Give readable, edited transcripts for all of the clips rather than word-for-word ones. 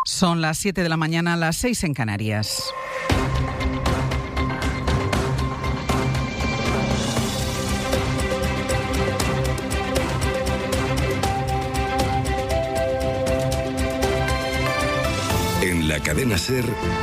Son las 7 de la mañana, las 6 en Canarias. En la cadena SER,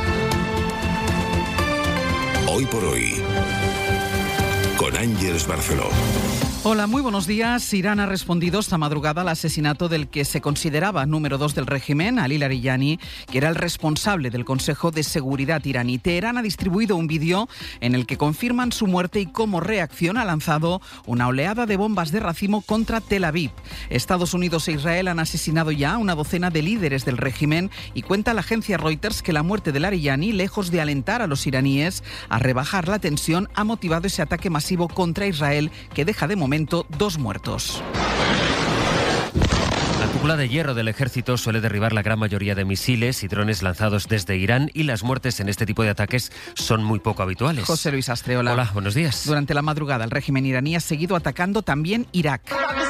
Hoy por Hoy, con Ángeles Barceló. Hola, muy buenos días. Irán ha respondido esta madrugada al asesinato del que se consideraba número 2 del régimen, Ali Larijani, que era el responsable del Consejo de Seguridad iraní. Teherán ha distribuido un vídeo en el que confirman su muerte y como reacción ha lanzado una oleada de bombas de racimo contra Tel Aviv. Estados Unidos e Israel han asesinado ya a una docena de líderes del régimen y cuenta la agencia Reuters que la muerte de Larijani, lejos de alentar a los iraníes a rebajar la tensión, ha motivado ese ataque masivo contra Israel que deja de momento 2 muertos. La cúpula de hierro del ejército suele derribar la gran mayoría de misiles y drones lanzados desde Irán y las muertes en este tipo de ataques son muy poco habituales. José Luis Astreola. Hola, buenos días. Durante la madrugada el régimen iraní ha seguido atacando también Irak.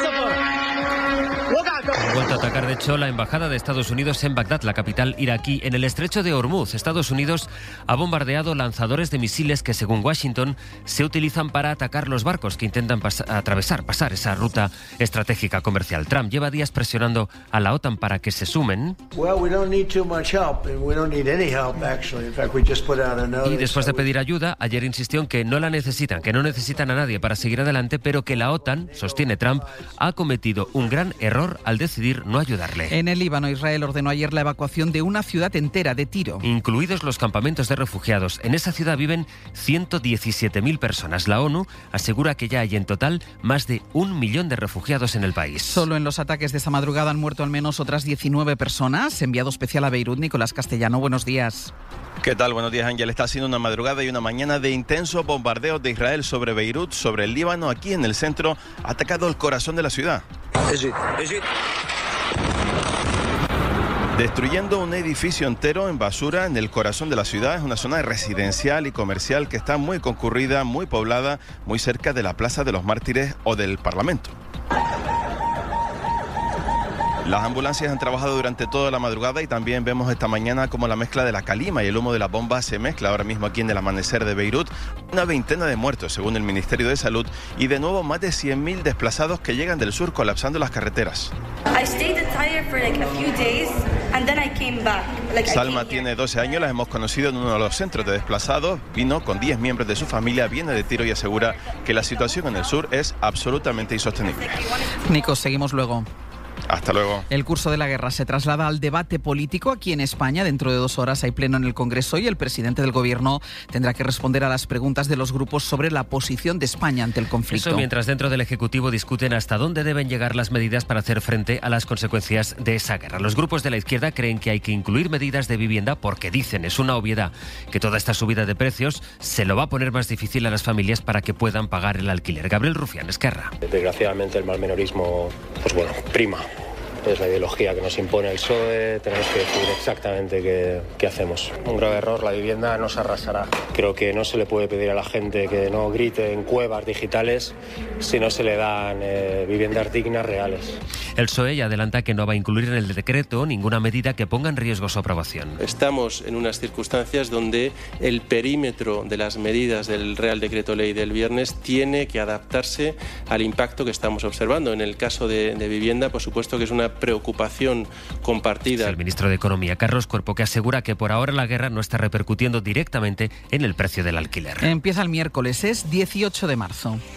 Ha vuelto a atacar, de hecho, la embajada de Estados Unidos en Bagdad, la capital iraquí. En el estrecho de Hormuz, Estados Unidos ha bombardeado lanzadores de misiles que, según Washington, se utilizan para atacar los barcos que intentan pasar esa ruta estratégica comercial. Trump lleva días presionando a la OTAN para que se sumen. Y después de pedir ayuda, ayer insistió en que no la necesitan, que no necesitan a nadie para seguir adelante, pero que la OTAN, sostiene Trump, ha cometido un gran error al decidir no ayudarle. En el Líbano, Israel ordenó ayer la evacuación de una ciudad entera de Tiro, incluidos los campamentos de refugiados. En esa ciudad viven 117.000 personas. La ONU asegura que ya hay en total más de 1 millón de refugiados en el país. Solo en los ataques de esta madrugada han muerto al menos otras 19 personas. Enviado especial a Beirut, Nicolás Castellano, buenos días. ¿Qué tal? Buenos días, Ángel. Está siendo una madrugada y una mañana de intensos bombardeos de Israel sobre Beirut, sobre el Líbano. Aquí en el centro ha atacado el corazón de la ciudad, destruyendo un edificio entero en Basura, en el corazón de la ciudad. Es una zona residencial y comercial que está muy concurrida, muy poblada, muy cerca de la Plaza de los Mártires o del Parlamento. Las ambulancias han trabajado durante toda la madrugada y también vemos esta mañana cómo la mezcla de la calima y el humo de la bomba se mezcla ahora mismo aquí en el amanecer de Beirut. Una veintena de muertos, según el Ministerio de Salud, y de nuevo más de 100.000 desplazados que llegan del sur colapsando las carreteras. Salma tiene 12 años, la hemos conocido en uno de los centros de desplazados. Vino con 10 miembros de su familia, viene de Tiro y asegura que la situación en el sur es absolutamente insostenible. Nico, seguimos luego. Hasta luego. El curso de la guerra se traslada al debate político aquí en España. Dentro de 2 horas hay pleno en el Congreso y el presidente del Gobierno tendrá que responder a las preguntas de los grupos sobre la posición de España ante el conflicto. Eso mientras dentro del Ejecutivo discuten hasta dónde deben llegar las medidas para hacer frente a las consecuencias de esa guerra. Los grupos de la izquierda creen que hay que incluir medidas de vivienda porque dicen, es una obviedad, que toda esta subida de precios se lo va a poner más difícil a las familias para que puedan pagar el alquiler. Gabriel Rufián, Esquerra. Desgraciadamente el malmenorismo, prima. Es la ideología que nos impone el PSOE, tenemos que decidir exactamente qué hacemos. Un grave error, la vivienda no se arrasará. Creo que no se le puede pedir a la gente que no grite en cuevas digitales si no se le dan viviendas dignas reales. El PSOE ya adelanta que no va a incluir en el decreto ninguna medida que ponga en riesgo su aprobación. Estamos en unas circunstancias donde el perímetro de las medidas del Real Decreto Ley del viernes tiene que adaptarse al impacto que estamos observando. En el caso de vivienda, por supuesto que es una preocupación compartida. Es el ministro de Economía, Carlos Cuerpo, que asegura que por ahora la guerra no está repercutiendo directamente en el precio del alquiler. Empieza el miércoles, es 18 de marzo.